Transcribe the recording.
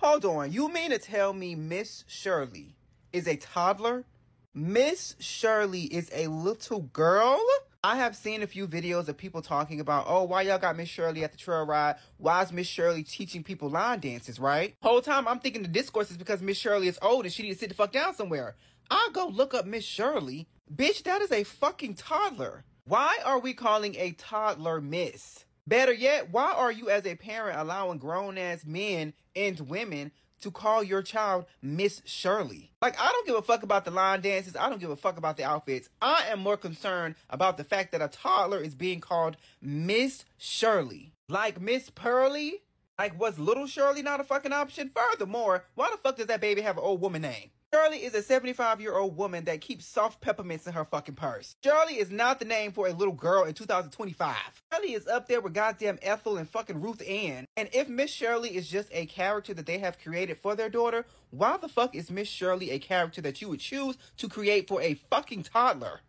Hold on, you mean to tell me Miss Shirley is a toddler? Miss Shirley is a little girl? I have seen a few videos of people talking about, oh, why y'all got Miss Shirley at the trail ride? Why is Miss Shirley teaching people line dances, right? Whole time I'm thinking the discourse is because Miss Shirley is old and she needs to sit the fuck down somewhere. I'll go look up Miss Shirley. Bitch, that is a fucking toddler. Why are we calling a toddler Miss? Better yet, why are you as a parent allowing grown-ass men and women to call your child Miss Shirley? Like, I don't give a fuck about the line dances. I don't give a fuck about the outfits. I am more concerned about the fact that a toddler is being called Miss Shirley. Like Miss Pearly? Like, was Little Shirley not a fucking option? Furthermore, why the fuck does that baby have an old woman name? Shirley is a 75-year-old woman that keeps soft peppermints in her fucking purse. Shirley is not the name for a little girl in 2025. Shirley is up there with goddamn Ethel and fucking Ruth Ann. And if Miss Shirley is just a character that they have created for their daughter, why the fuck is Miss Shirley a character that you would choose to create for a fucking toddler?